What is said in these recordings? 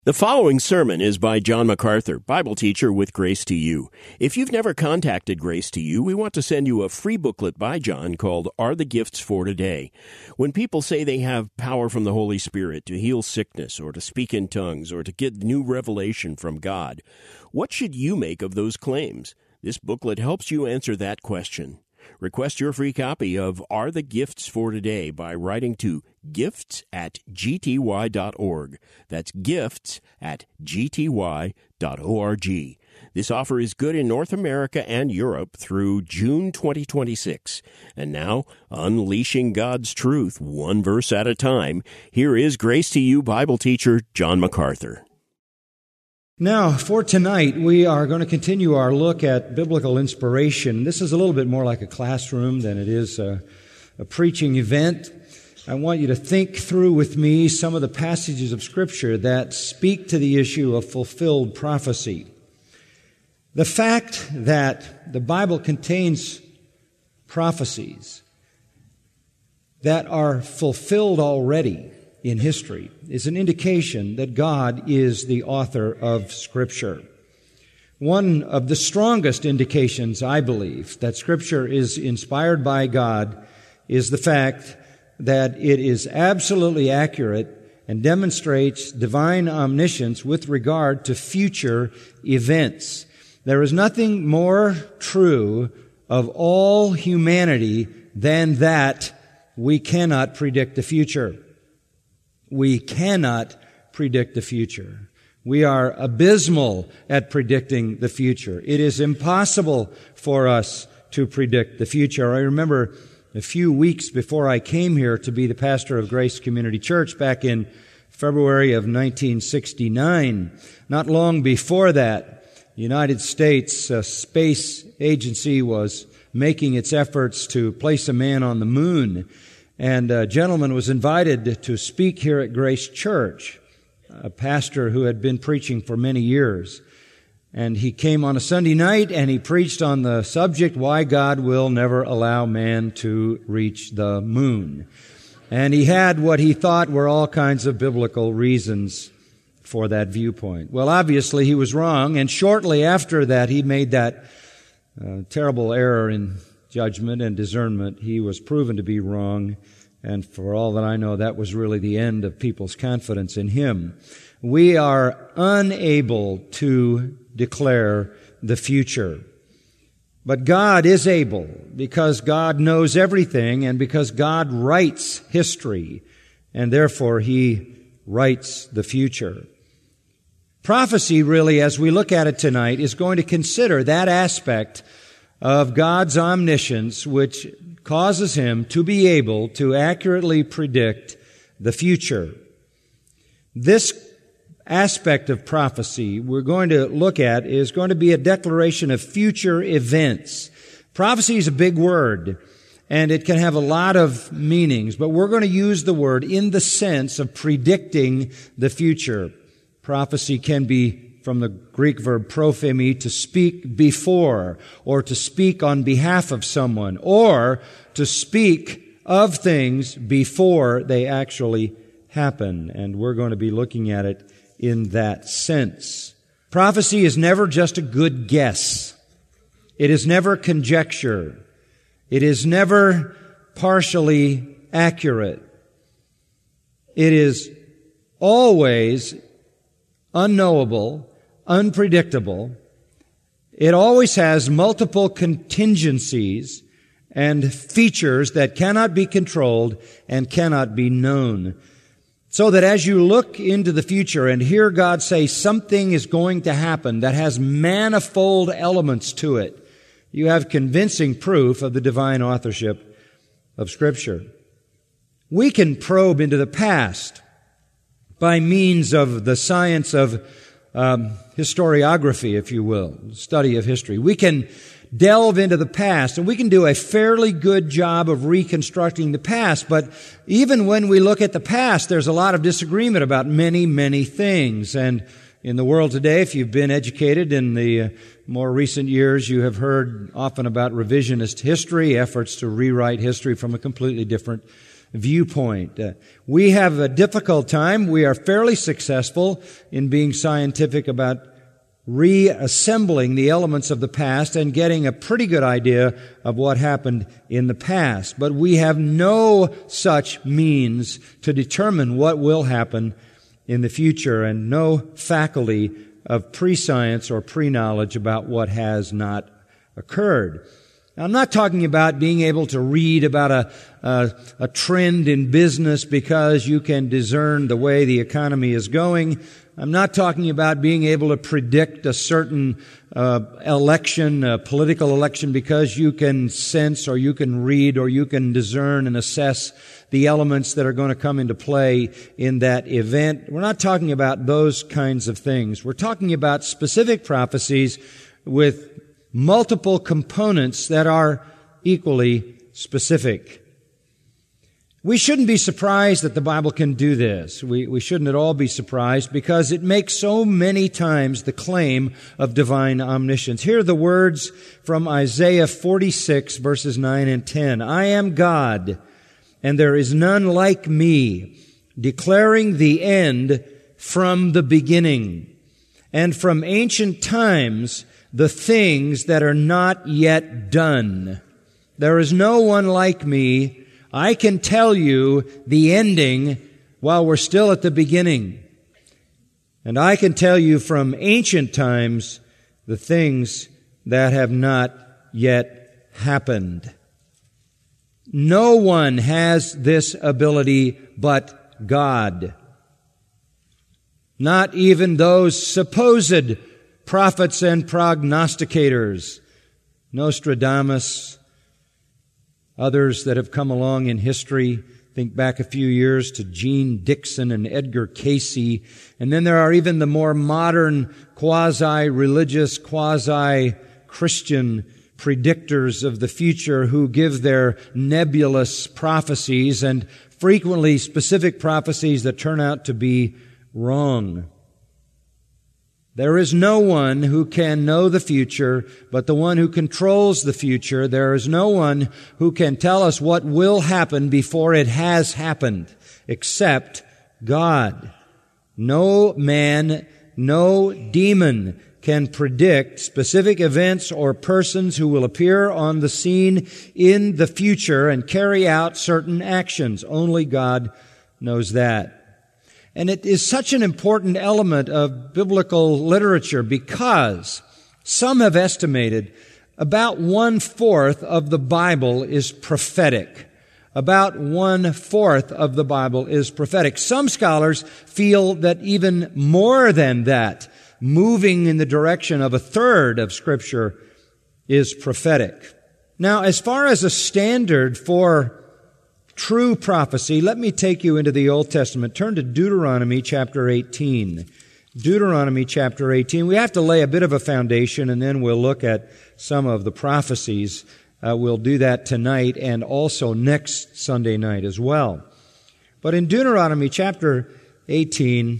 The following sermon is by John MacArthur, Bible teacher with Grace to You. If you've never contacted Grace to You, we want to send you a free booklet by John called Are the Gifts for Today? When people say they have power from the Holy Spirit to heal sickness or to speak in tongues or to get new revelation from God, what should you make of those claims? This booklet helps you answer that question. Request your free copy of Are the Gifts for Today by writing to gifts@gty.org. That's gifts@gty.org. This offer is good in North America and Europe through June 2026. And now, unleashing God's truth one verse at a time, here is Grace to You Bible teacher John MacArthur. Now, for tonight, we are going to continue our look at biblical inspiration. This is a little bit more like a classroom than it is a preaching event. I want you to think through with me some of the passages of Scripture that speak to the issue of fulfilled prophecy. The fact that the Bible contains prophecies that are fulfilled already in history is an indication that God is the author of Scripture. One of the strongest indications, I believe, that Scripture is inspired by God is the fact that it is absolutely accurate and demonstrates divine omniscience with regard to future events. There is nothing more true of all humanity than that we cannot predict the future. We cannot predict the future. We are abysmal at predicting the future. It is impossible for us to predict the future. I remember a few weeks before I came here to be the pastor of Grace Community Church back in February of 1969. Not long before that, the United States Space Agency was making its efforts to place a man on the moon. And a gentleman was invited to speak here at Grace Church, a pastor who had been preaching for many years. And he came on a Sunday night and he preached on the subject, why God will never allow man to reach the moon. And he had what he thought were all kinds of biblical reasons for that viewpoint. Well, obviously he was wrong, and shortly after that he made that terrible error in judgment and discernment. He was proven to be wrong, and for all that I know, that was really the end of people's confidence in him. We are unable to declare the future. But God is able, because God knows everything and because God writes history, and therefore He writes the future. Prophecy, really, as we look at it tonight, is going to consider that aspect of God's omniscience, which causes Him to be able to accurately predict the future. This aspect of prophecy we're going to look at is going to be a declaration of future events. Prophecy is a big word, and it can have a lot of meanings, but we're going to use the word in the sense of predicting the future. Prophecy can be from the Greek verb prophemi, to speak before, or to speak on behalf of someone, or to speak of things before they actually happen. And we're going to be looking at it in that sense. Prophecy is never just a good guess. It is never conjecture. It is never partially accurate. It is always unknowable, unpredictable. It always has multiple contingencies and features that cannot be controlled and cannot be known. So that as you look into the future and hear God say something is going to happen that has manifold elements to it, you have convincing proof of the divine authorship of Scripture. We can probe into the past by means of the science of historiography, if you will, study of history. We can delve into the past, and we can do a fairly good job of reconstructing the past. But even when we look at the past, there's a lot of disagreement about many, many things. And in the world today, if you've been educated in the more recent years, you have heard often about revisionist history, efforts to rewrite history from a completely different viewpoint. We have a difficult time. We are fairly successful in being scientific about reassembling the elements of the past and getting a pretty good idea of what happened in the past. But we have no such means to determine what will happen in the future, and no faculty of pre-science or pre-knowledge about what has not occurred. Now, I'm not talking about being able to read about a trend in business because you can discern the way the economy is going. I'm not talking about being able to predict a certain election, a political election, because you can sense or you can read or you can discern and assess the elements that are going to come into play in that event. We're not talking about those kinds of things. We're talking about specific prophecies with multiple components that are equally specific. We shouldn't be surprised that the Bible can do this. We shouldn't at all be surprised, because it makes so many times the claim of divine omniscience. Here are the words from Isaiah 46, verses 9 and 10. I am God, and there is none like me, declaring the end from the beginning, and from ancient times the things that are not yet done. There is no one like me. I can tell you the ending while we're still at the beginning. And I can tell you from ancient times the things that have not yet happened. No one has this ability but God. Not even those supposed prophets and prognosticators, Nostradamus, others that have come along in history. Think back a few years to Gene Dixon and Edgar Cayce. And then there are even the more modern quasi-religious, quasi-Christian predictors of the future who give their nebulous prophecies, and frequently specific prophecies that turn out to be wrong. There is no one who can know the future but the one who controls the future. There is no one who can tell us what will happen before it has happened except God. No man, no demon can predict specific events or persons who will appear on the scene in the future and carry out certain actions. Only God knows that. And it is such an important element of biblical literature because some have estimated about 1/4 of the Bible is prophetic. About 1/4 of the Bible is prophetic. Some scholars feel that even more than that, moving in the direction of 1/3 of Scripture, is prophetic. Now, as far as a standard for true prophecy, let me take you into the Old Testament. Turn to Deuteronomy chapter 18. Deuteronomy chapter 18. We have to lay a bit of a foundation, and then we'll look at some of the prophecies. We'll do that tonight and also next Sunday night as well. But in Deuteronomy chapter 18,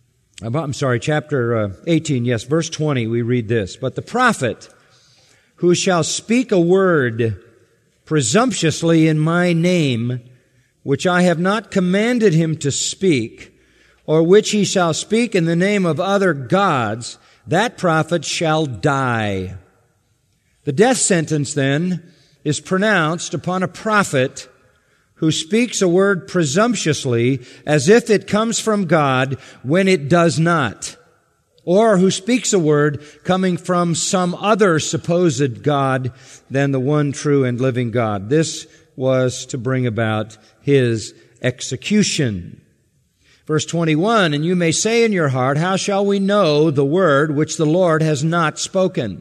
chapter 18, yes, verse 20, we read this. But the prophet who shall speak a word presumptuously in my name, which I have not commanded him to speak, or which he shall speak in the name of other gods, that prophet shall die. The death sentence, then, is pronounced upon a prophet who speaks a word presumptuously as if it comes from God when it does not, or who speaks a word coming from some other supposed God than the one true and living God. This was to bring about his execution. Verse 21, and you may say in your heart, how shall we know the word which the Lord has not spoken?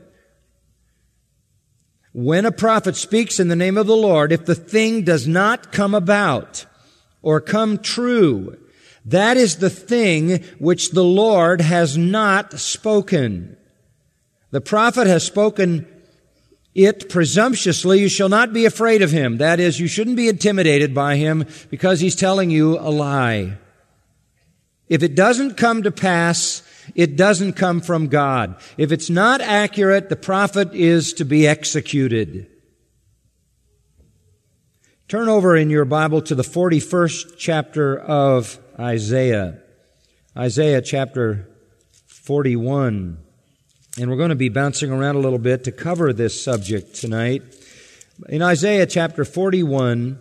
When a prophet speaks in the name of the Lord, if the thing does not come about or come true, that is the thing which the Lord has not spoken. The prophet has spoken it presumptuously. You shall not be afraid of him. That is, you shouldn't be intimidated by him because he's telling you a lie. If it doesn't come to pass, it doesn't come from God. If it's not accurate, the prophet is to be executed. Turn over in your Bible to the 41st chapter of Isaiah. Isaiah chapter 41. And we're going to be bouncing around a little bit to cover this subject tonight. In Isaiah chapter 41,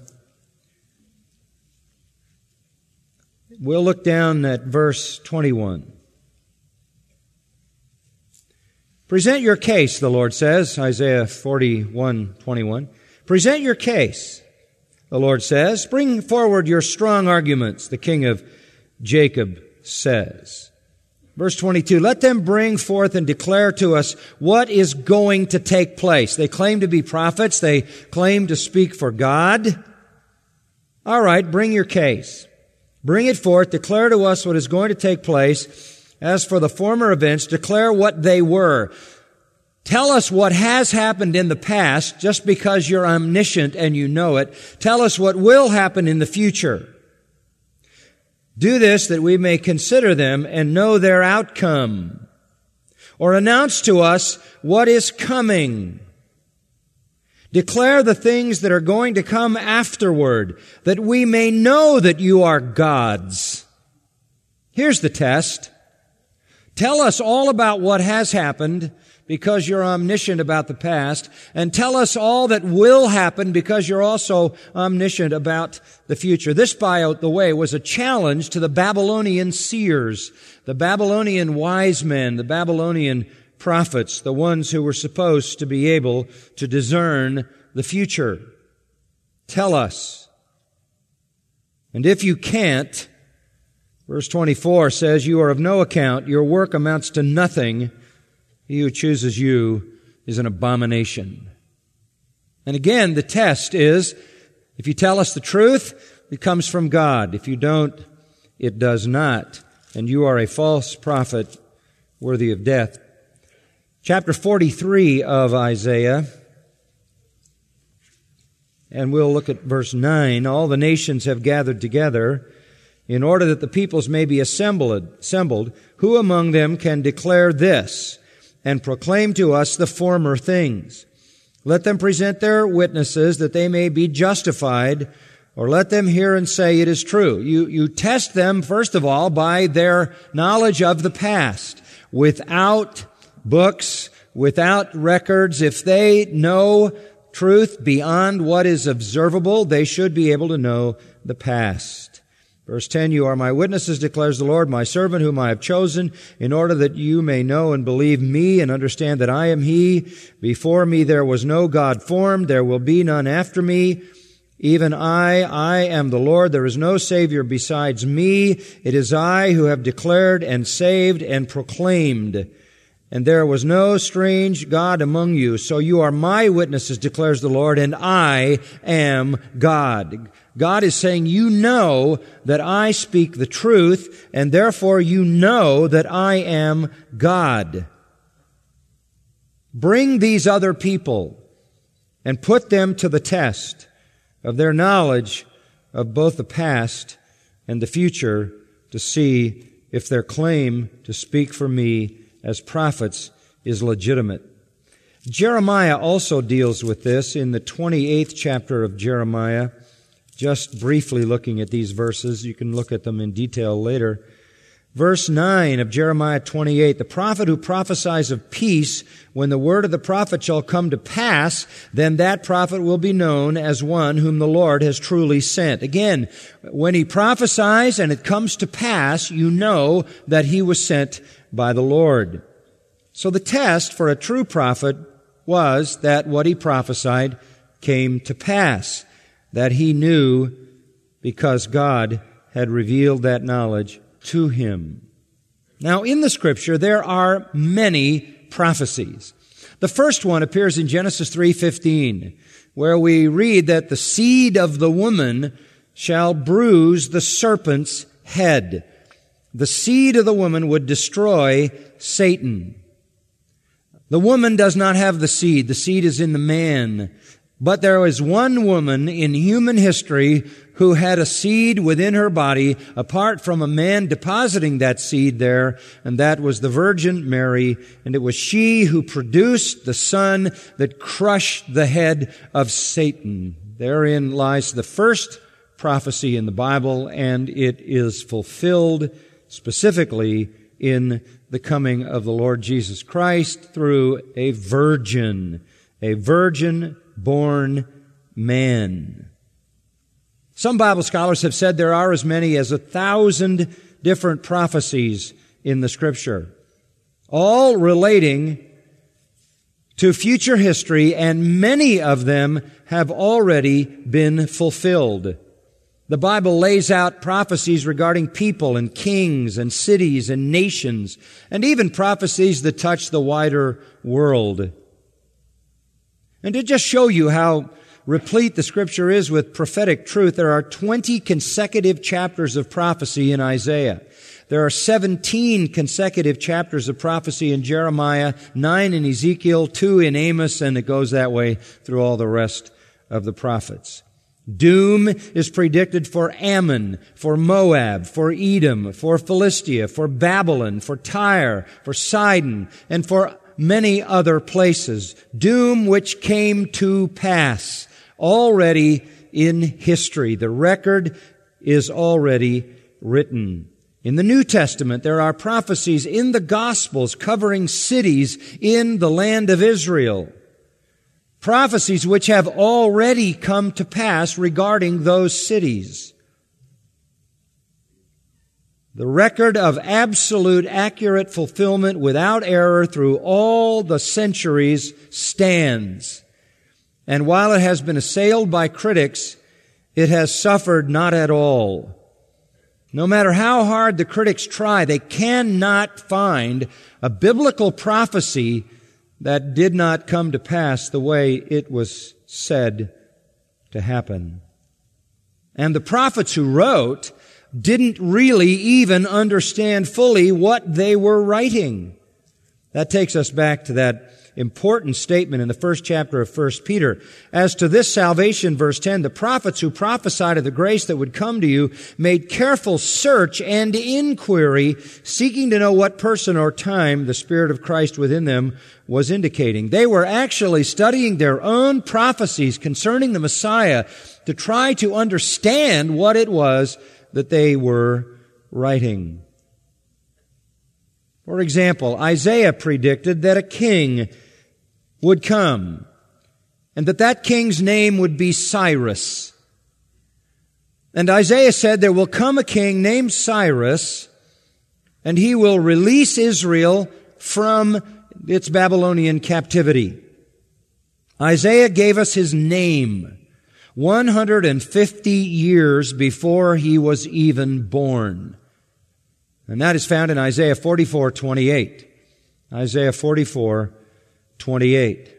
we'll look down at verse 21. Present your case, the Lord says, Isaiah 41:21. Present your case, the Lord says. Bring forward your strong arguments, the King of Jacob says. Verse 22, let them bring forth and declare to us what is going to take place. They claim to be prophets. They claim to speak for God. All right, bring your case. Bring it forth. Declare to us what is going to take place. As for the former events, declare what they were. Tell us what has happened in the past, just because you're omniscient and you know it. Tell us what will happen in the future. Do this that we may consider them and know their outcome. Or announce to us what is coming. Declare the things that are going to come afterward, that we may know that you are God's. Here's the test. Tell us all about what has happened, because you're omniscient about the past, and tell us all that will happen because you're also omniscient about the future. This, by the way, was a challenge to the Babylonian seers, the Babylonian wise men, the Babylonian prophets, the ones who were supposed to be able to discern the future. Tell us. And if you can't, verse 24 says, you are of no account, your work amounts to nothing. He who chooses you is an abomination. And again, the test is, if you tell us the truth, it comes from God. If you don't, it does not. And you are a false prophet worthy of death. Chapter 43 of Isaiah, and we'll look at verse 9. All the nations have gathered together in order that the peoples may be assembled. Who among them can declare this and proclaim to us the former things? Let them present their witnesses that they may be justified, or let them hear and say it is true. You test them, first of all, by their knowledge of the past. Without books, without records, if they know truth beyond what is observable, they should be able to know the past. Verse 10, you are my witnesses, declares the Lord, my servant whom I have chosen, in order that you may know and believe me and understand that I am He. Before me there was no God formed, there will be none after me. Even I am the Lord, there is no Savior besides me. It is I who have declared and saved and proclaimed. And there was no strange God among you. So you are my witnesses, declares the Lord, and I am God. God is saying, you know that I speak the truth, and therefore you know that I am God. Bring these other people and put them to the test of their knowledge of both the past and the future to see if their claim to speak for me as prophets is legitimate. Jeremiah also deals with this in the 28th chapter of Jeremiah. Just briefly looking at these verses, you can look at them in detail later. Verse 9 of Jeremiah 28, the prophet who prophesies of peace, when the word of the prophet shall come to pass, then that prophet will be known as one whom the Lord has truly sent. Again, when he prophesies and it comes to pass, you know that he was sent by the Lord. So the test for a true prophet was that what he prophesied came to pass, that he knew because God had revealed that knowledge to him. Now, in the Scripture, there are many prophecies. The first one appears in Genesis 3:15, where we read that the seed of the woman shall bruise the serpent's head. The seed of the woman would destroy Satan. The woman does not have the seed. The seed is in the man. But there is one woman in human history who had a seed within her body apart from a man depositing that seed there, and that was the Virgin Mary, and it was she who produced the son that crushed the head of Satan. Therein lies the first prophecy in the Bible, and it is fulfilled specifically in the coming of the Lord Jesus Christ through a virgin born man. Some Bible scholars have said there are as many as 1,000 different prophecies in the Scripture, all relating to future history, and many of them have already been fulfilled. The Bible lays out prophecies regarding people and kings and cities and nations, and even prophecies that touch the wider world. And to just show you how replete the Scripture is with prophetic truth, there are 20 consecutive chapters of prophecy in Isaiah. There are 17 consecutive chapters of prophecy in Jeremiah, 9 in Ezekiel, 2 in Amos, and it goes that way through all the rest of the prophets. Doom is predicted for Ammon, for Moab, for Edom, for Philistia, for Babylon, for Tyre, for Sidon, and for many other places. Doom which came to pass already in history. The record is already written. In the New Testament, there are prophecies in the Gospels covering cities in the land of Israel. Prophecies which have already come to pass regarding those cities. The record of absolute accurate fulfillment without error through all the centuries stands. And while it has been assailed by critics, it has suffered not at all. No matter how hard the critics try, they cannot find a biblical prophecy that did not come to pass the way it was said to happen. And the prophets who wrote didn't really even understand fully what they were writing. That takes us back to that important statement in the first chapter of 1 Peter. As to this salvation, verse 10, the prophets who prophesied of the grace that would come to you made careful search and inquiry, seeking to know what person or time the Spirit of Christ within them was indicating. They were actually studying their own prophecies concerning the Messiah to try to understand what it was that they were writing. For example, Isaiah predicted that a king would come, and that king's name would be Cyrus. And Isaiah said there will come a king named Cyrus, and he will release Israel from its Babylonian captivity. Isaiah gave us his name 150 years before he was even born. And that is found in Isaiah 44:28. Isaiah 44:28.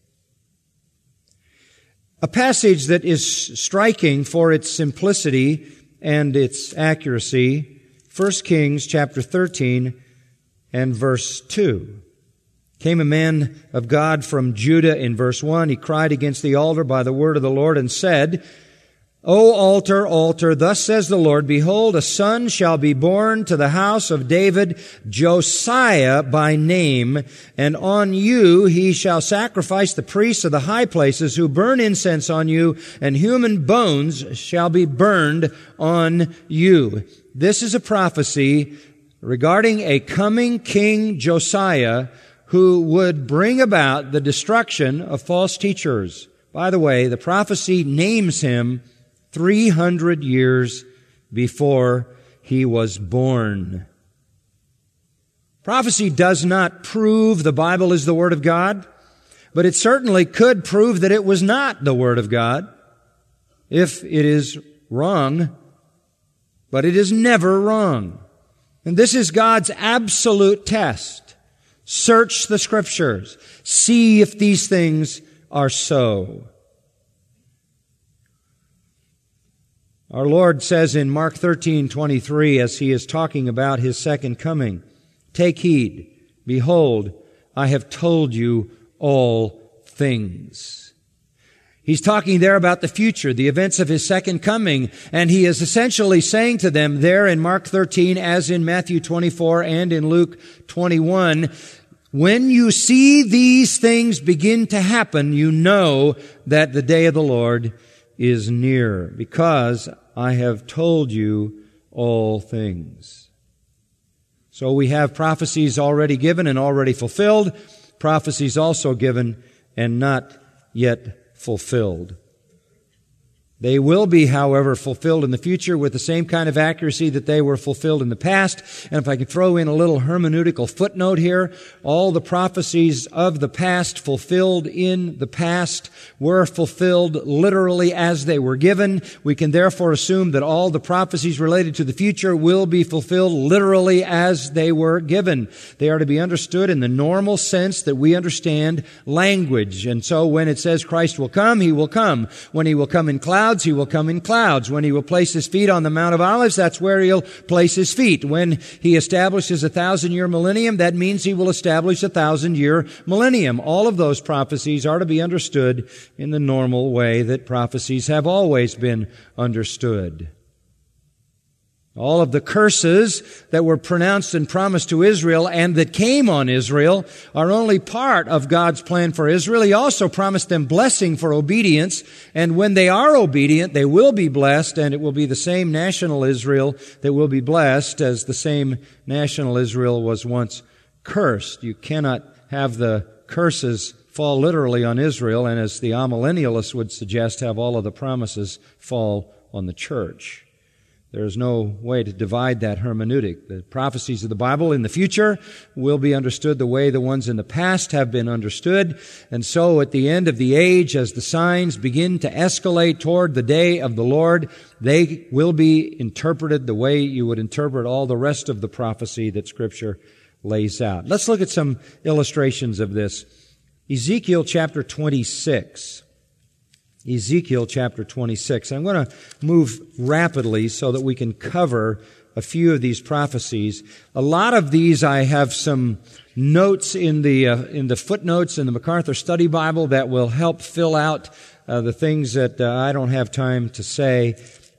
A passage that is striking for its simplicity and its accuracy, 1 Kings chapter 13 and verse 2. Came a man of God from Judah in verse 1. He cried against the altar by the word of the Lord and said, O altar, altar, thus says the Lord, behold, a son shall be born to the house of David, Josiah by name, and on you he shall sacrifice the priests of the high places who burn incense on you, and human bones shall be burned on you. This is a prophecy regarding a coming king Josiah who would bring about the destruction of false teachers. By the way, the prophecy names him 300 years before he was born. Prophecy does not prove the Bible is the Word of God, but it certainly could prove that it was not the Word of God if it is wrong, but it is never wrong. And this is God's absolute test. Search the Scriptures. See if these things are so. Our Lord says in Mark 13:23, as He is talking about His second coming, take heed, behold, I have told you all things. He's talking there about the future, the events of His second coming, and He is essentially saying to them there in Mark 13, as in Matthew 24 and in Luke 21, when you see these things begin to happen, you know that the day of the Lord is near, because I have told you all things. So we have prophecies already given and already fulfilled, prophecies also given and not yet fulfilled. They will be, however, fulfilled in the future with the same kind of accuracy that they were fulfilled in the past. And if I can throw in a little hermeneutical footnote here, all the prophecies of the past fulfilled in the past were fulfilled literally as they were given. We can therefore assume that all the prophecies related to the future will be fulfilled literally as they were given. They are to be understood in the normal sense that we understand language. And so when it says Christ will come, He will come. When He will come in clouds, He will come in clouds. When He will place His feet on the Mount of Olives, that's where He'll place His feet. When He establishes a 1,000-year millennium, that means He will establish a 1,000-year millennium. All of those prophecies are to be understood in the normal way that prophecies have always been understood. All of the curses that were pronounced and promised to Israel and that came on Israel are only part of God's plan for Israel. He also promised them blessing for obedience, and when they are obedient, they will be blessed, and it will be the same national Israel that will be blessed as the same national Israel was once cursed. You cannot have the curses fall literally on Israel, and as the amillennialists would suggest, have all of the promises fall on the church. There is no way to divide that hermeneutic. The prophecies of the Bible in the future will be understood the way the ones in the past have been understood. And so at the end of the age, as the signs begin to escalate toward the day of the Lord, they will be interpreted the way you would interpret all the rest of the prophecy that Scripture lays out. Let's look at some illustrations of this. Ezekiel chapter 26. Ezekiel chapter 26. I'm going to move rapidly so that we can cover a few of these prophecies. A lot of these I have some notes in the footnotes in the MacArthur Study Bible that will help fill out the things that I don't have time to say.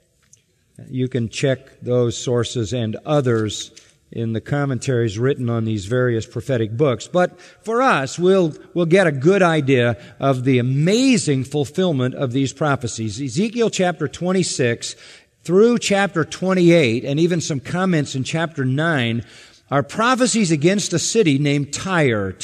You can check those sources and others in the commentaries written on these various prophetic books. But for us, we'll get a good idea of the amazing fulfillment of these prophecies. Ezekiel chapter 26 through chapter 28, and even some comments in chapter 9, are prophecies against a city named Tyre,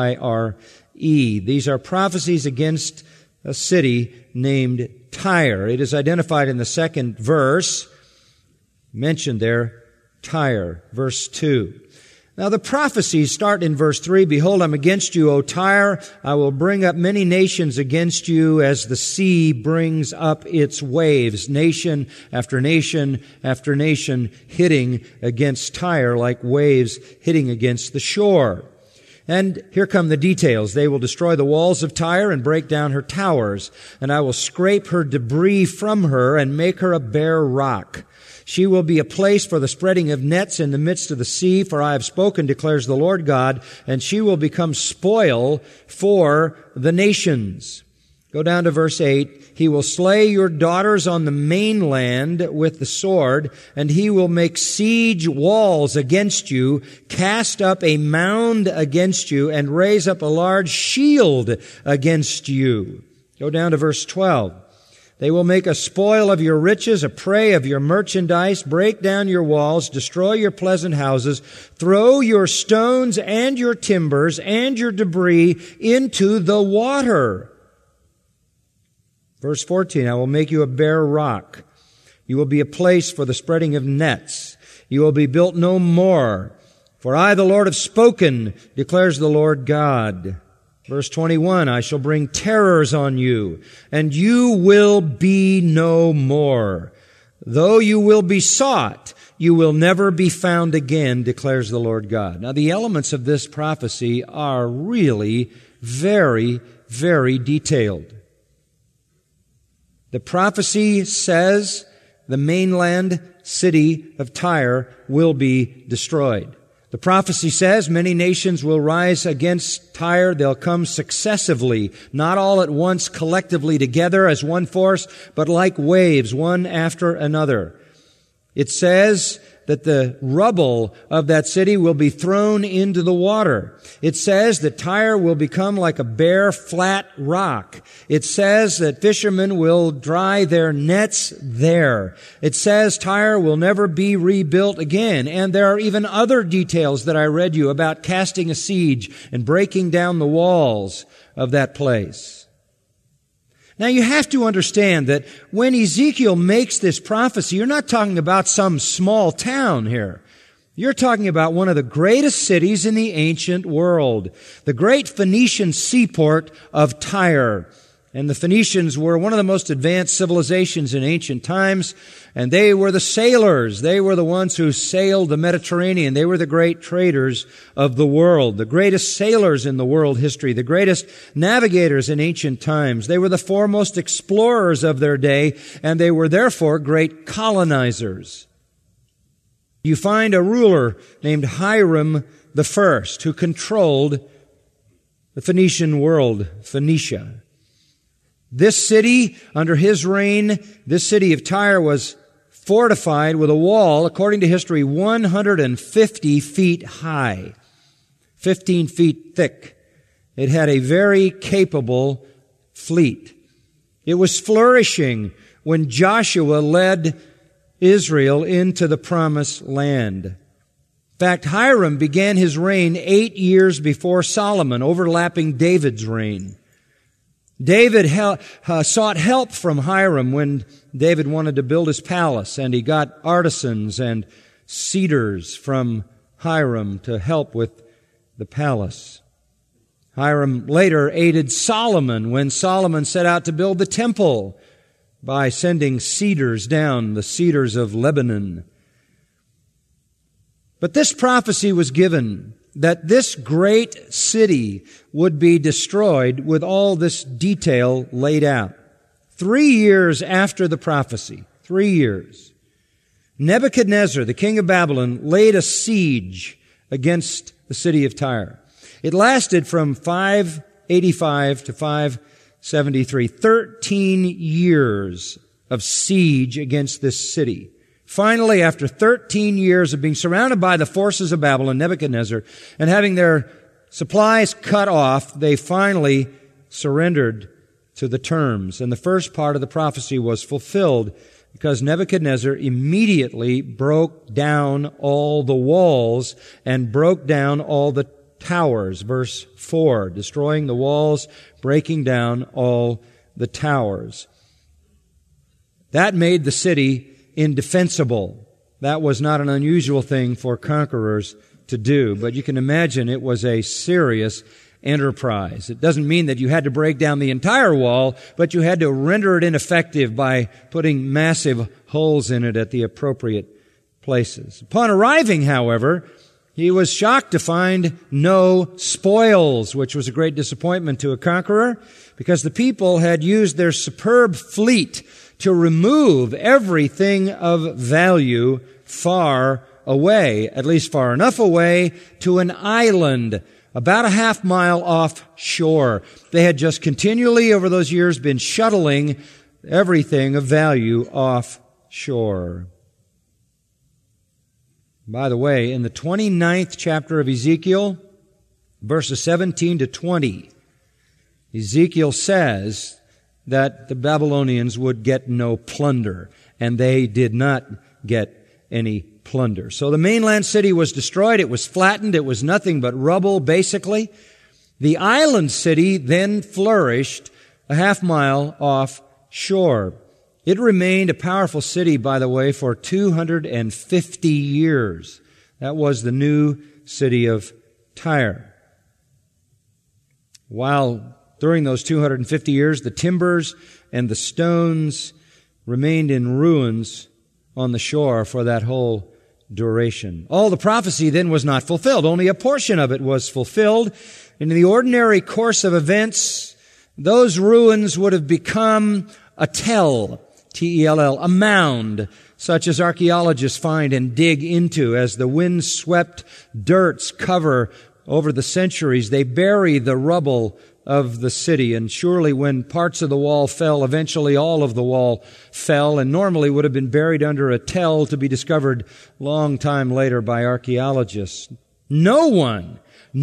T-Y-R-E. These are prophecies against a city named Tyre. It is identified in the second verse, mentioned there, Tyre, verse 2. Now the prophecies start in verse 3. Behold, I'm against you, O Tyre. I will bring up many nations against you as the sea brings up its waves. Nation after nation after nation hitting against Tyre like waves hitting against the shore. And here come the details. They will destroy the walls of Tyre and break down her towers. And I will scrape her debris from her and make her a bare rock. She will be a place for the spreading of nets in the midst of the sea, for I have spoken, declares the Lord God, and she will become spoil for the nations. Go down to verse 8. He will slay your daughters on the mainland with the sword, and he will make siege walls against you, cast up a mound against you, and raise up a large shield against you. Go down to verse 12. They will make a spoil of your riches, a prey of your merchandise, break down your walls, destroy your pleasant houses, throw your stones and your timbers and your debris into the water. Verse 14, I will make you a bare rock. You will be a place for the spreading of nets. You will be built no more. For I, the Lord, have spoken, declares the Lord God. Verse 21, I shall bring terrors on you, and you will be no more. Though you will be sought, you will never be found again, declares the Lord God. Now, the elements of this prophecy are really very, very detailed. The prophecy says the mainland city of Tyre will be destroyed. The prophecy says many nations will rise against Tyre. They'll come successively, not all at once, collectively together as one force, but like waves, one after another. It says that the rubble of that city will be thrown into the water. It says that Tyre will become like a bare, flat rock. It says that fishermen will dry their nets there. It says Tyre will never be rebuilt again. And there are even other details that I read you about casting a siege and breaking down the walls of that place. Now you have to understand that when Ezekiel makes this prophecy, you're not talking about some small town here. You're talking about one of the greatest cities in the ancient world, the great Phoenician seaport of Tyre. And the Phoenicians were one of the most advanced civilizations in ancient times, and they were the sailors. They were the ones who sailed the Mediterranean. They were the great traders of the world, the greatest sailors in the world history, the greatest navigators in ancient times. They were the foremost explorers of their day, and they were therefore great colonizers. You find a ruler named Hiram I who controlled the Phoenician world, Phoenicia. This city, under his reign, this city of Tyre was fortified with a wall, according to history, 150 feet high, 15 feet thick. It had a very capable fleet. It was flourishing when Joshua led Israel into the promised land. In fact, Hiram began his reign 8 years before Solomon, overlapping David's reign. David sought help from Hiram when David wanted to build his palace, and he got artisans and cedars from Hiram to help with the palace. Hiram later aided Solomon when Solomon set out to build the temple by sending cedars down, the cedars of Lebanon. But this prophecy was given that this great city would be destroyed with all this detail laid out. 3 years after the prophecy, 3 years, Nebuchadnezzar, the king of Babylon, laid a siege against the city of Tyre. It lasted from 585 to 573, 13 years of siege against this city. Finally, after 13 years of being surrounded by the forces of Babylon, Nebuchadnezzar, and having their supplies cut off, they finally surrendered to the terms. And the first part of the prophecy was fulfilled because Nebuchadnezzar immediately broke down all the walls and broke down all the towers. Verse 4, destroying the walls, breaking down all the towers. That made the city indefensible. That was not an unusual thing for conquerors to do, but you can imagine it was a serious enterprise. It doesn't mean that you had to break down the entire wall, but you had to render it ineffective by putting massive holes in it at the appropriate places. Upon arriving, however, he was shocked to find no spoils, which was a great disappointment to a conqueror, because the people had used their superb fleet to remove everything of value far away, at least far enough away to an island about a half mile offshore. They had just continually over those years been shuttling everything of value offshore. By the way, in the 29th chapter of Ezekiel, verses 17 to 20, Ezekiel says that the Babylonians would get no plunder, and they did not get any plunder. So the mainland city was destroyed. It was flattened. It was nothing but rubble, basically. The island city then flourished a half mile offshore. It remained a powerful city, by the way, for 250 years. That was the new city of Tyre. While during those 250 years, the timbers and the stones remained in ruins on the shore for that whole duration. All the prophecy then was not fulfilled. Only a portion of it was fulfilled. In the ordinary course of events, those ruins would have become a tell, T-E-L-L, a mound, such as archaeologists find and dig into as the wind-swept dirts cover over the centuries. They bury the rubble of the city, and surely when parts of the wall fell, eventually all of the wall fell, and normally would have been buried under a tell to be discovered long time later by archaeologists. No one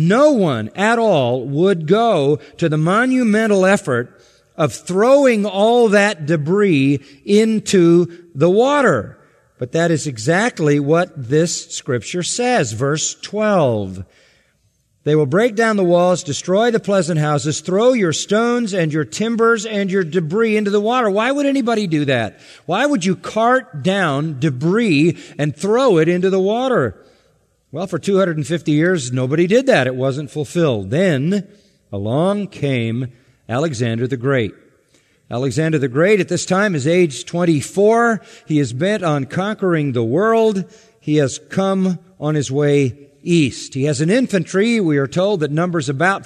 at all would go to the monumental effort of throwing all that debris into the water. But that is exactly what this scripture says. Verse 12. They will break down the walls, destroy the pleasant houses, throw your stones and your timbers and your debris into the water. Why would anybody do that? Why would you cart down debris and throw it into the water? Well, for 250 years, nobody did that. It wasn't fulfilled. Then along came Alexander the Great. Alexander the Great at this time is age 24. He is bent on conquering the world. He has come on his way east. He has an infantry, we are told, that numbers about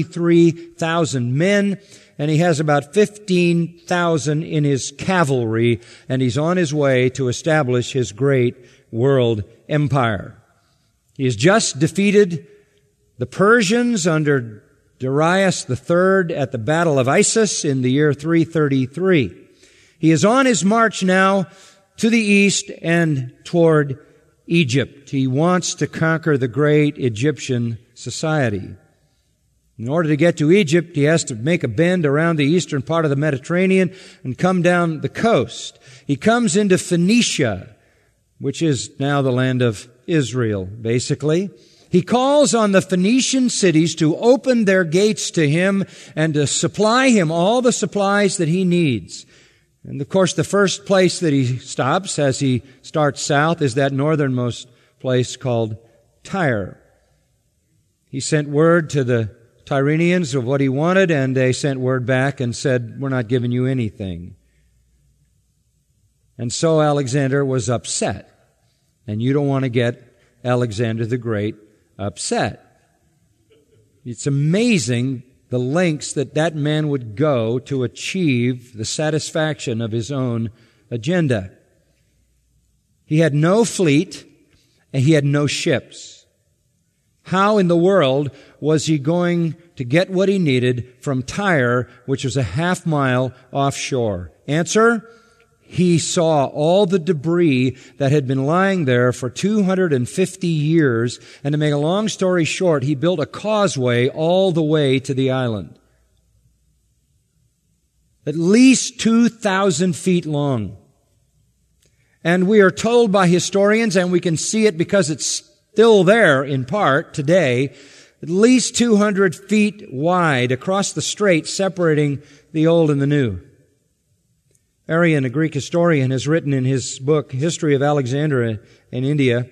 33,000 men, and he has about 15,000 in his cavalry, and he's on his way to establish his great world empire. He has just defeated the Persians under Darius III at the Battle of Issus in the year 333. He is on his march now to the east and toward Egypt. He wants to conquer the great Egyptian society. In order to get to Egypt, he has to make a bend around the eastern part of the Mediterranean and come down the coast. He comes into Phoenicia, which is now the land of Israel, basically. He calls on the Phoenician cities to open their gates to him and to supply him all the supplies that he needs. And of course, the first place that he stops as he starts south is that northernmost place called Tyre. He sent word to the Tyrians of what he wanted, and they sent word back and said, "We're not giving you anything." And so Alexander was upset. And you don't want to get Alexander the Great upset. It's amazing the lengths that man would go to achieve the satisfaction of his own agenda. He had no fleet and he had no ships. How in the world was he going to get what he needed from Tyre, which was a half mile offshore? Answer: he saw all the debris that had been lying there for 250 years, and to make a long story short, he built a causeway all the way to the island. At least 2,000 feet long. And we are told by historians, and we can see it because it's still there in part today, at least 200 feet wide across the strait separating the old and the new. Arrian, a Greek historian, has written in his book, History of Alexandria in India,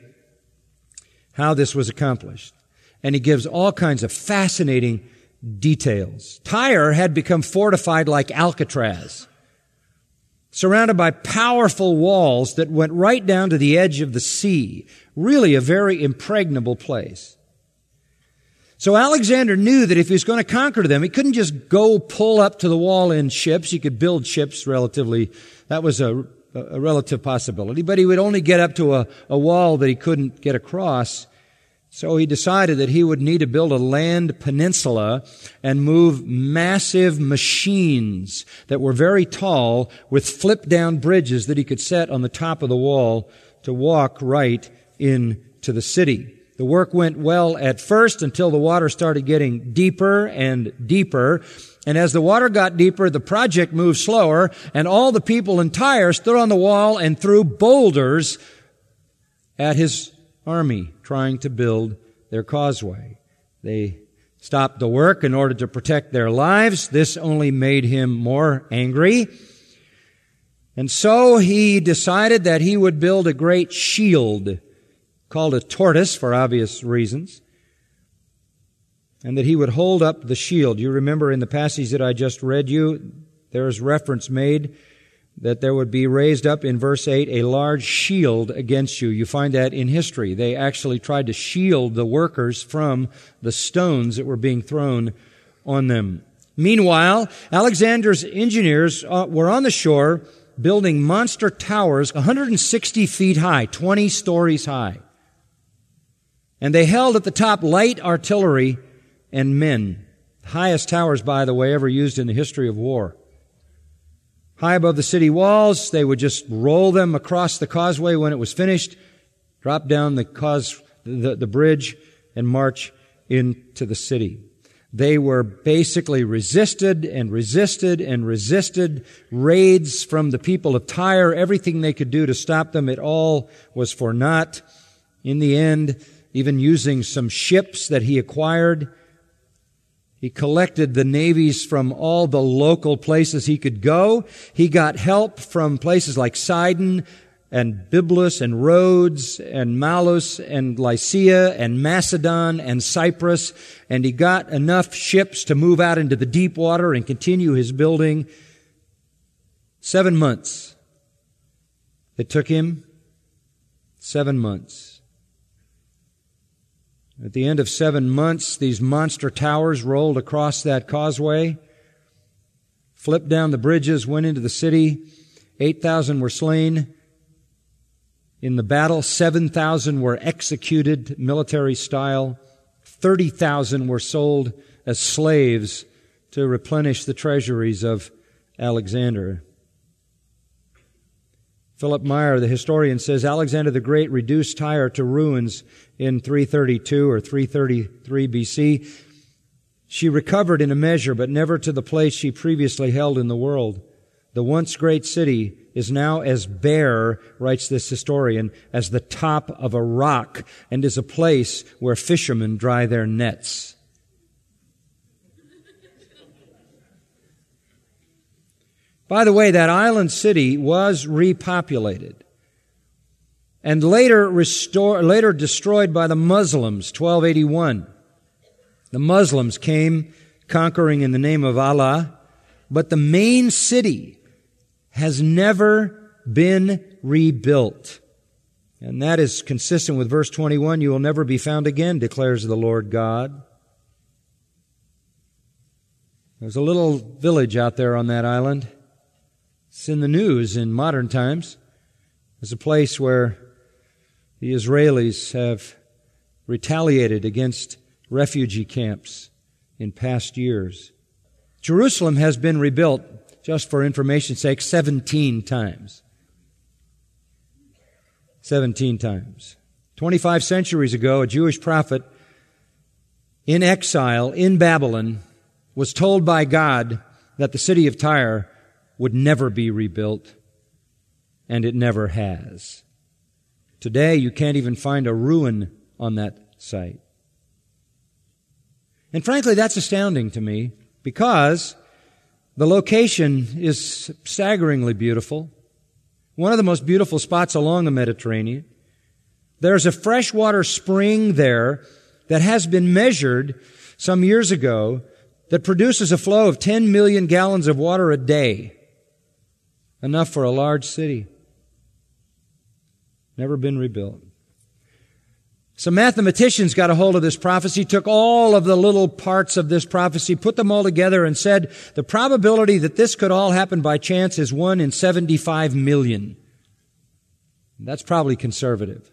how this was accomplished. And he gives all kinds of fascinating details. Tyre had become fortified like Alcatraz, surrounded by powerful walls that went right down to the edge of the sea. Really a very impregnable place. So Alexander knew that if he was going to conquer them, he couldn't just go pull up to the wall in ships. He could build ships relatively. That was a relative possibility. But he would only get up to a wall that he couldn't get across. So he decided that he would need to build a land peninsula and move massive machines that were very tall with flip-down bridges that he could set on the top of the wall to walk right into the city. The work went well at first until the water started getting deeper and deeper. And as the water got deeper, the project moved slower, and all the people in Tyre stood on the wall and threw boulders at his army trying to build their causeway. They stopped the work in order to protect their lives. This only made him more angry. And so he decided that he would build a great shield called a tortoise for obvious reasons, and that he would hold up the shield. You remember in the passage that I just read you, there is reference made that there would be raised up in verse 8 a large shield against you. You find that in history. They actually tried to shield the workers from the stones that were being thrown on them. Meanwhile, Alexander's engineers were on the shore building monster towers 160 feet high, 20 stories high. And they held at the top light artillery and men. Highest towers, by the way, ever used in the history of war. High above the city walls, they would just roll them across the causeway when it was finished, drop down the bridge, and march into the city. They were basically resisted and resisted and resisted. Raids from the people of Tyre, everything they could do to stop them, it all was for naught. In the end, even using some ships that he acquired, he collected the navies from all the local places he could go. He got help from places like Sidon and Byblus and Rhodes and Malus and Lycia and Macedon and Cyprus. And he got enough ships to move out into the deep water and continue his building. 7 months. It took him 7 months. At the end of 7 months, these monster towers rolled across that causeway, flipped down the bridges, went into the city. 8,000 were slain in the battle. 7,000 were executed military style. 30,000 were sold as slaves to replenish the treasuries of Alexander. Philip Meyer, the historian, says Alexander the Great reduced Tyre to ruins in 332 or 333 BC. She recovered in a measure, but never to the place she previously held in the world. The once great city is now as bare, writes this historian, as the top of a rock, and is a place where fishermen dry their nets. By the way, that island city was repopulated and later destroyed by the Muslims, 1281. The Muslims came conquering in the name of Allah, but the main city has never been rebuilt. And that is consistent with verse 21, "You will never be found again, declares the Lord God." There's a little village out there on that island. It's in the news in modern times. It's a place where the Israelis have retaliated against refugee camps in past years. Jerusalem has been rebuilt, just for information's sake, 17 times. 17 times. 25 centuries ago, a Jewish prophet in exile in Babylon was told by God that the city of Tyre would never be rebuilt, and it never has. Today, you can't even find a ruin on that site. And frankly, that's astounding to me, because the location is staggeringly beautiful. One of the most beautiful spots along the Mediterranean. There's a freshwater spring there that has been measured some years ago that produces a flow of 10 million gallons of water a day. Enough for a large city. Never been rebuilt. Some mathematicians got a hold of this prophecy, took all of the little parts of this prophecy, put them all together and said, the probability that this could all happen by chance is 1 in 75 million. That's probably conservative.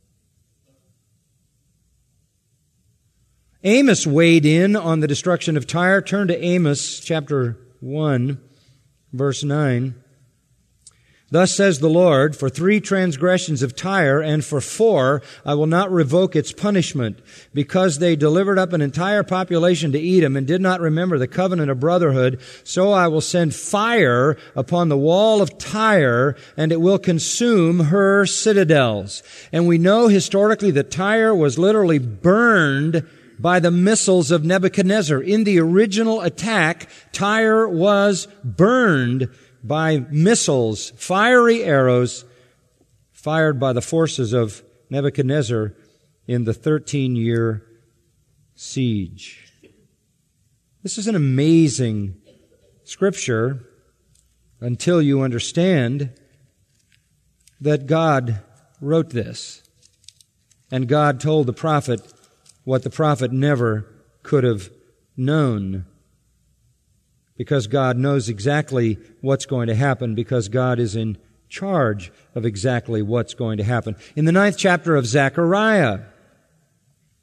Amos weighed in on the destruction of Tyre. Turn to Amos chapter 1, verse 9. Thus says the Lord, for 3 transgressions of Tyre, and for 4, I will not revoke its punishment, because they delivered up an entire population to Edom and did not remember the covenant of brotherhood. So I will send fire upon the wall of Tyre, and it will consume her citadels. And we know historically that Tyre was literally burned by the missiles of Nebuchadnezzar. In the original attack, Tyre was burned by missiles, fiery arrows, fired by the forces of Nebuchadnezzar in the 13-year siege. This is an amazing scripture until you understand that God wrote this. And God told the prophet what the prophet never could have known. Because God knows exactly what's going to happen, because God is in charge of exactly what's going to happen. In the 9th chapter of Zechariah,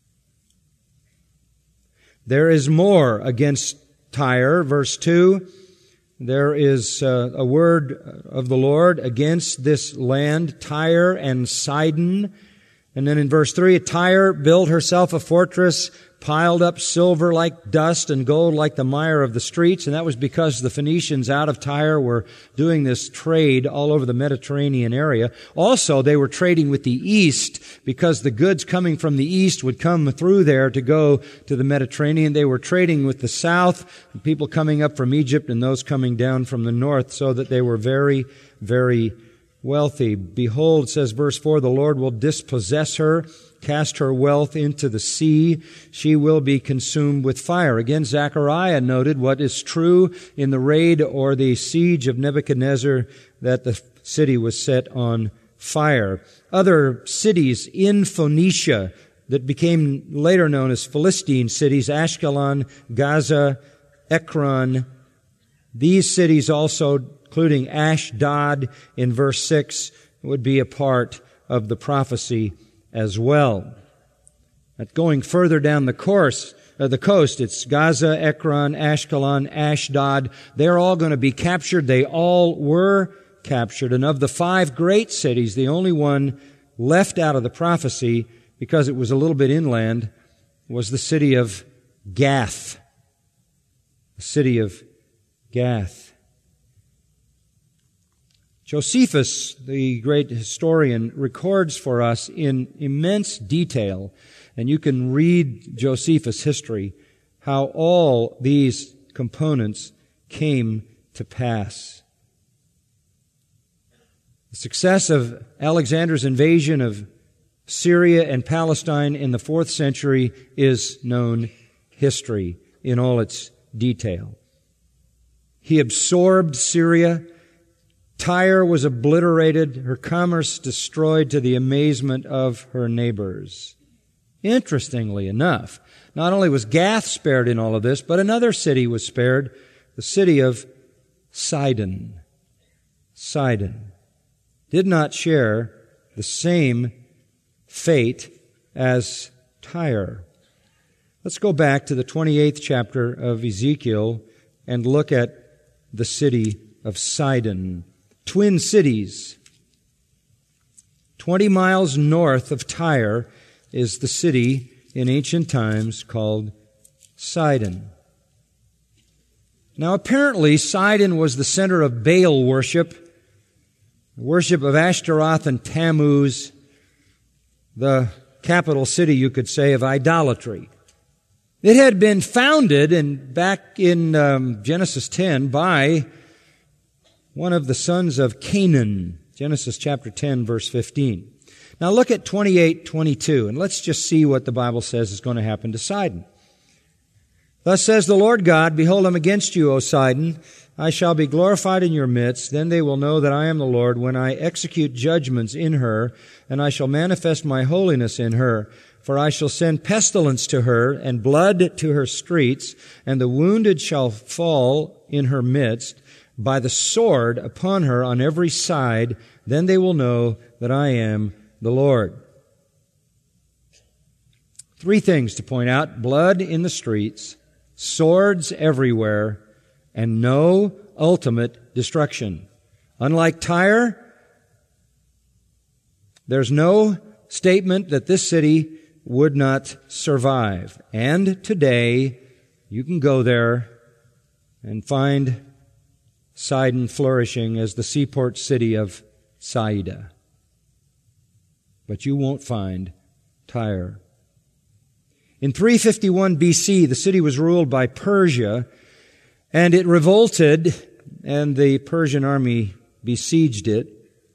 There is more against Tyre. Verse 2, there is a word of the Lord against this land, Tyre and Sidon. And then in verse 3, Tyre built herself a fortress, piled up silver like dust and gold like the mire of the streets. And that was because the Phoenicians out of Tyre were doing this trade all over the Mediterranean area. Also, they were trading with the east because the goods coming from the east would come through there to go to the Mediterranean. They were trading with the south, the people coming up from Egypt and those coming down from the north, so that they were very, very wealthy. Behold, says verse 4, the Lord will dispossess her, cast her wealth into the sea. She will be consumed with fire. Again, Zechariah noted what is true in the raid or the siege of Nebuchadnezzar, that the city was set on fire. Other cities in Phoenicia that became later known as Philistine cities, Ashkelon, Gaza, Ekron, these cities also, including Ashdod in verse 6, would be a part of the prophecy as well. But going further down the coast, it's Gaza, Ekron, Ashkelon, Ashdod. They're all going to be captured. They all were captured. And of the 5 great cities, the only one left out of the prophecy, because it was a little bit inland, was the city of Gath. The city of Gath. Josephus, the great historian, records for us in immense detail, and you can read Josephus' history, how all these components came to pass. The success of Alexander's invasion of Syria and Palestine in the 4th century is known history in all its detail. He absorbed Syria. Tyre was obliterated, her commerce destroyed to the amazement of her neighbors. Interestingly enough, not only was Gath spared in all of this, but another city was spared, the city of Sidon. Sidon did not share the same fate as Tyre. Let's go back to the 28th chapter of Ezekiel and look at the city of Sidon. Twin cities. 20 miles north of Tyre is the city in ancient times called Sidon. Now apparently Sidon was the center of Baal worship of Ashtaroth and Tammuz, the capital city, you could say, of idolatry. It had been founded back in Genesis 10 by one of the sons of Canaan, Genesis chapter 10, verse 15. Now look at 28:22, and let's just see what the Bible says is going to happen to Sidon. Thus says the Lord God, behold, I'm against you, O Sidon. I shall be glorified in your midst. Then they will know that I am the Lord when I execute judgments in her, and I shall manifest my holiness in her. For I shall send pestilence to her, and blood to her streets, and the wounded shall fall in her midst, by the sword upon her on every side. Then they will know that I am the Lord. 3 things to point out: blood in the streets, swords everywhere, and no ultimate destruction. Unlike Tyre, there's no statement that this city would not survive. And today, you can go there and find Sidon flourishing as the seaport city of Saida. But you won't find Tyre. In 351 BC, the city was ruled by Persia, and it revolted, and the Persian army besieged it.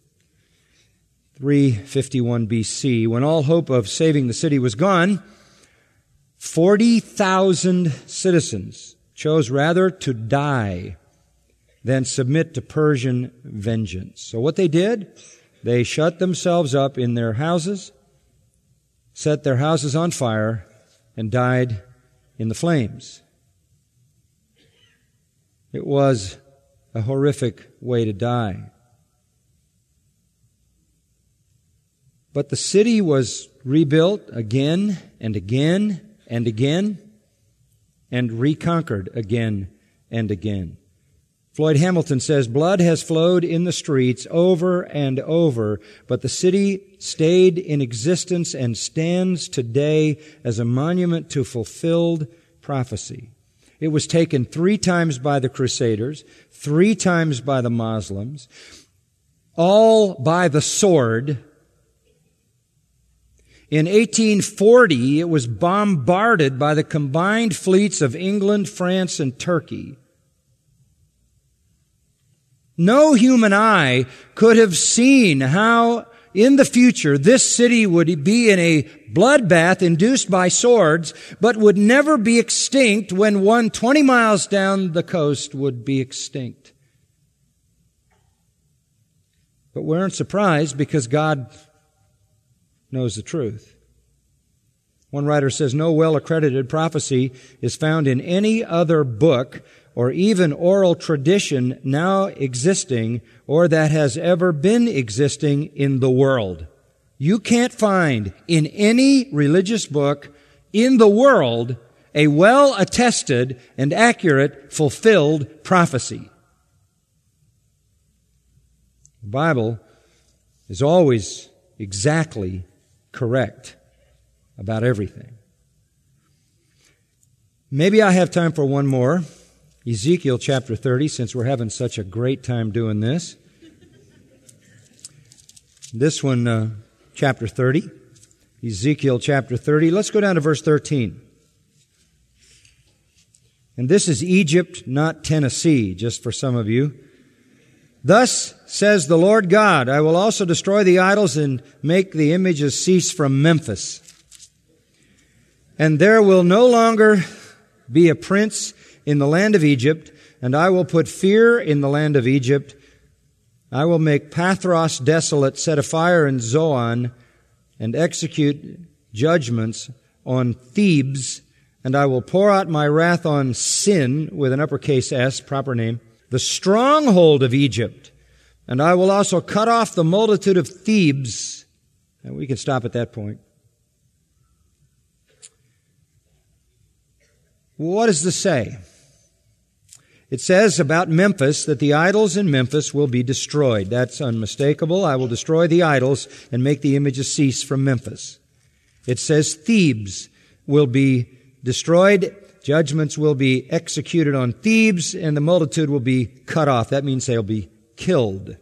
351 BC, when all hope of saving the city was gone, 40,000 citizens chose rather to die than submit to Persian vengeance. So what they did, they shut themselves up in their houses, set their houses on fire, and died in the flames. It was a horrific way to die. But the city was rebuilt again and again and again. and reconquered again and again. Floyd Hamilton says, blood has flowed in the streets over and over, but the city stayed in existence and stands today as a monument to fulfilled prophecy. It was taken 3 times by the Crusaders, 3 times by the Muslims, all by the sword. In 1840, it was bombarded by the combined fleets of England, France, and Turkey. No human eye could have seen how in the future this city would be in a bloodbath induced by swords, but would never be extinct when one 20 miles down the coast would be extinct. But we aren't surprised because God knows the truth. One writer says, no well-accredited prophecy is found in any other book or even oral tradition now existing or that has ever been existing in the world. You can't find in any religious book in the world a well-attested and accurate, fulfilled prophecy. The Bible is always exactly correct about everything. Maybe I have time for one more. Ezekiel chapter 30, since we're having such a great time doing this. This one, chapter 30. Ezekiel chapter 30. Let's go down to verse 13. And this is Egypt, not Tennessee, just for some of you. Thus says the Lord God, I will also destroy the idols and make the images cease from Memphis. And there will no longer be a prince in the land of Egypt, and I will put fear in the land of Egypt. I will make Pathros desolate, set afire in Zoan, and execute judgments on Thebes, and I will pour out my wrath on Sin, with an uppercase S, proper name, the stronghold of Egypt, and I will also cut off the multitude of Thebes. And we can stop at that point. What does this say? It says about Memphis that the idols in Memphis will be destroyed. That's unmistakable. I will destroy the idols and make the images cease from Memphis. It says Thebes will be destroyed. Judgments will be executed on Thebes, and the multitude will be cut off. That means they'll be killed.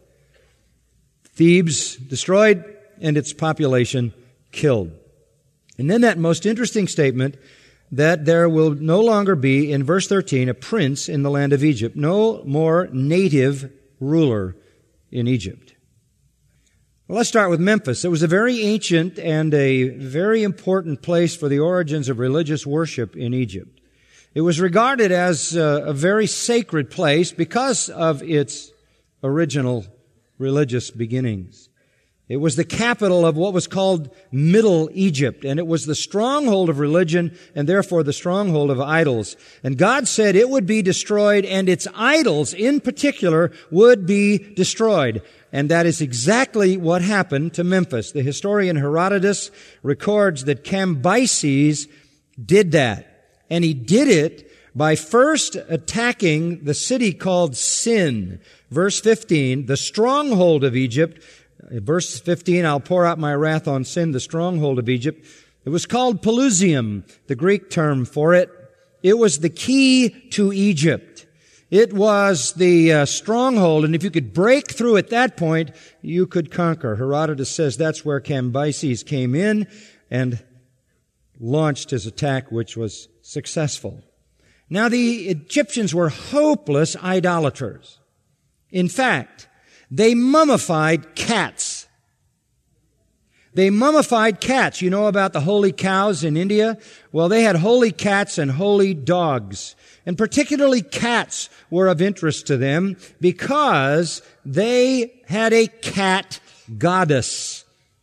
Thebes destroyed, and its population killed. And then that most interesting statement that there will no longer be, in verse 13, a prince in the land of Egypt. No more native ruler in Egypt. Well, let's start with Memphis. It was a very ancient and a very important place for the origins of religious worship in Egypt. It was regarded as a very sacred place because of its original religious beginnings. It was the capital of what was called Middle Egypt, and it was the stronghold of religion and therefore the stronghold of idols. And God said it would be destroyed, and its idols in particular would be destroyed. And that is exactly what happened to Memphis. The historian Herodotus records that Cambyses did that. And he did it by first attacking the city called Sin. Verse 15, the stronghold of Egypt. Verse 15, I'll pour out my wrath on Sin, the stronghold of Egypt. It was called Pelusium, the Greek term for it. It was the key to Egypt. It was the stronghold, and if you could break through at that point, you could conquer. Herodotus says that's where Cambyses came in and launched his attack, which was successful. Now, the Egyptians were hopeless idolaters. In fact, they mummified cats. They mummified cats. You know about the holy cows in India? Well, they had holy cats and holy dogs. And particularly cats were of interest to them because they had a cat goddess.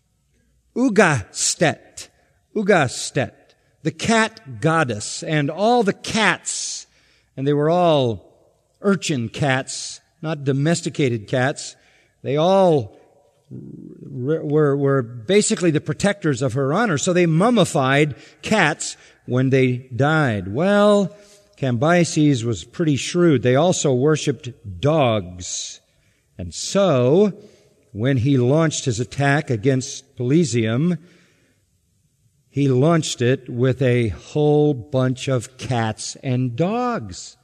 Ugastet. The cat goddess. And all the cats, and they were all urchin cats, not domesticated cats. They all were basically the protectors of her honor. So they mummified cats when they died. Well, Cambyses was pretty shrewd. They also worshipped dogs. And so, when he launched his attack against Pelusium, he launched it with a whole bunch of cats and dogs.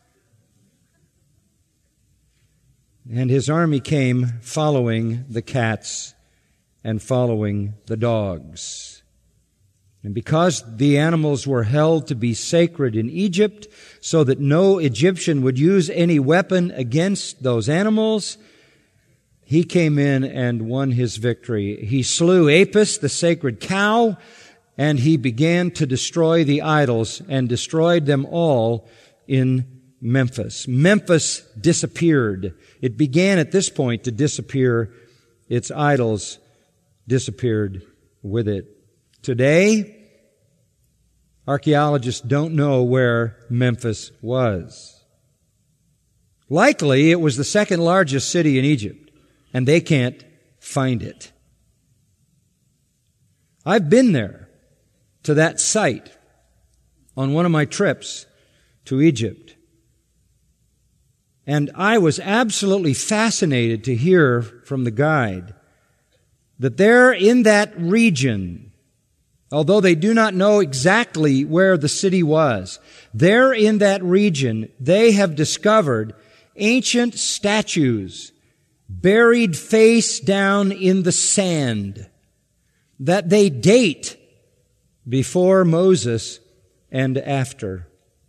And his army came following the cats and following the dogs. And because the animals were held to be sacred in Egypt, so that no Egyptian would use any weapon against those animals, he came in and won his victory. He slew Apis, the sacred cow, and he began to destroy the idols and destroyed them all in Memphis. Memphis disappeared. It began at this point to disappear. Its idols disappeared with it. Today, archaeologists don't know where Memphis was. Likely, it was the second largest city in Egypt, and they can't find it. I've been there to that site on one of my trips to Egypt. And I was absolutely fascinated to hear from the guide that there in that region, although they do not know exactly where the city was, there in that region they have discovered ancient statues buried face down in the sand that they date before Moses and after.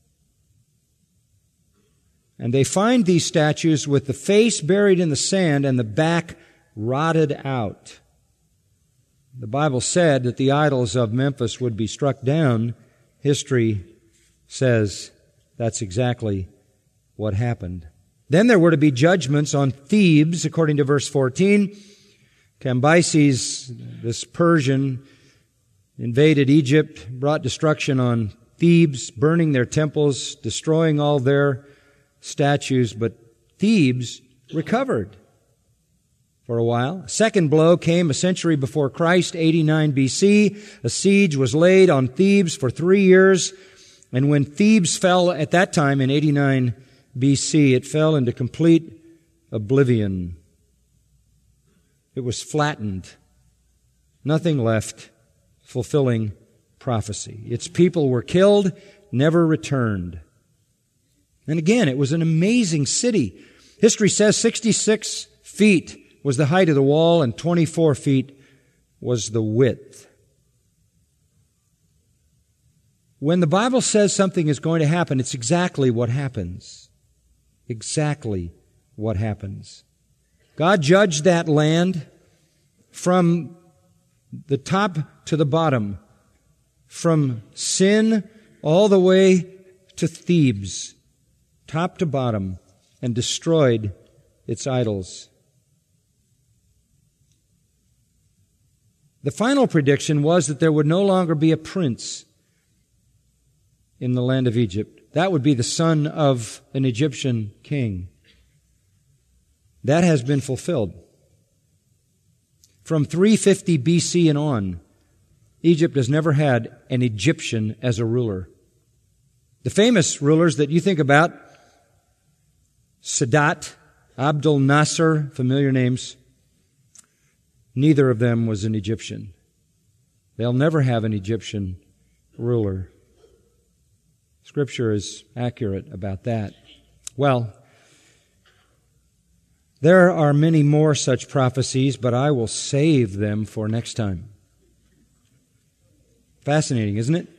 And they find these statues with the face buried in the sand and the back rotted out. The Bible said that the idols of Memphis would be struck down. History says that's exactly what happened. Then there were to be judgments on Thebes, according to verse 14. Cambyses, this Persian, invaded Egypt, brought destruction on Thebes, burning their temples, destroying all their statues, but Thebes recovered for a while. A second blow came a century before Christ, 89 BC. A siege was laid on Thebes for 3 years, and when Thebes fell at that time in 89 BC, it fell into complete oblivion. It was flattened. Nothing left, fulfilling prophecy. Its people were killed, never returned. And again, it was an amazing city. History says 66 feet was the height of the wall and 24 feet was the width. When the Bible says something is going to happen, it's exactly what happens. Exactly what happens. God judged that land from the top to the bottom, from Sin all the way to Thebes, top to bottom, and destroyed its idols. The final prediction was that there would no longer be a prince in the land of Egypt. That would be the son of an Egyptian king. That has been fulfilled. From 350 BC and on, Egypt has never had an Egyptian as a ruler. The famous rulers that you think about, Sadat, Abdul Nasser, familiar names, neither of them was an Egyptian. They'll never have an Egyptian ruler. Scripture is accurate about that. Well, there are many more such prophecies, but I will save them for next time. Fascinating, isn't it?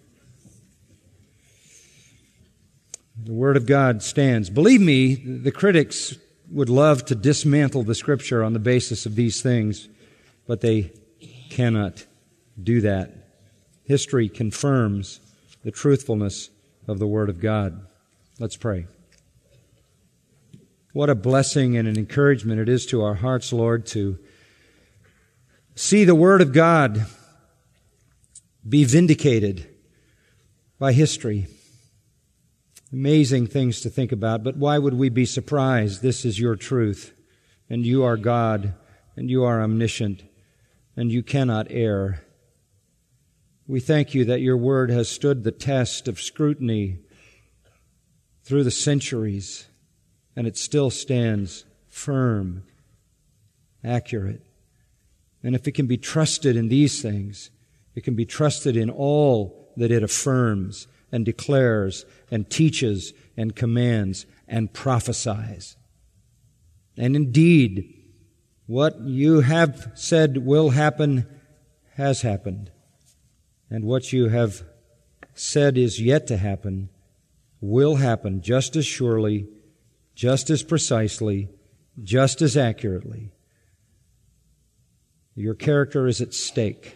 The Word of God stands. Believe me, the critics would love to dismantle the Scripture on the basis of these things, but they cannot do that. History confirms the truthfulness of the Word of God. Let's pray. What a blessing and an encouragement it is to our hearts, Lord, to see the Word of God be vindicated by history. Amazing things to think about, but why would we be surprised? This is your truth, and you are God, and you are omniscient, and you cannot err. We thank you that your Word has stood the test of scrutiny through the centuries, and it still stands firm, accurate. And if it can be trusted in these things, it can be trusted in all that it affirms and declares and teaches and commands and prophesies. And indeed, what you have said will happen has happened. And what you have said is yet to happen will happen just as surely, just as precisely, just as accurately. Your character is at stake.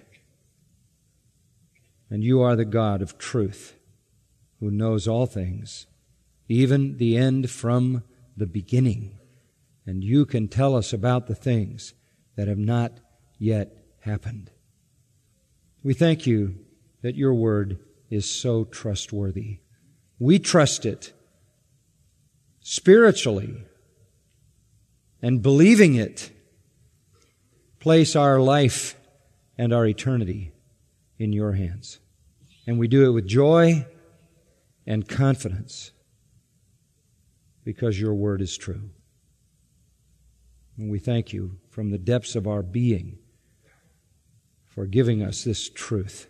And you are the God of truth, who knows all things, even the end from the beginning. And you can tell us about the things that have not yet happened. We thank you that your word is so trustworthy. We trust it spiritually, and believing it, place our life and our eternity in your hands. And we do it with joy and confidence because your word is true. And we thank you from the depths of our being for giving us this truth.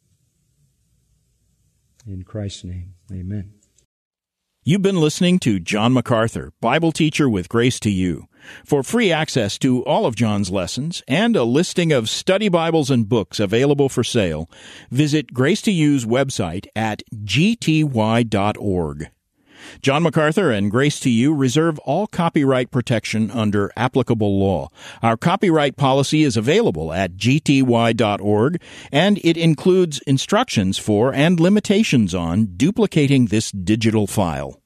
In Christ's name, amen. You've been listening to John MacArthur, Bible teacher with Grace to You. For free access to all of John's lessons and a listing of study Bibles and books available for sale, visit Grace to You's website at gty.org. John MacArthur and Grace to You reserve all copyright protection under applicable law. Our copyright policy is available at gty.org, and it includes instructions for and limitations on duplicating this digital file.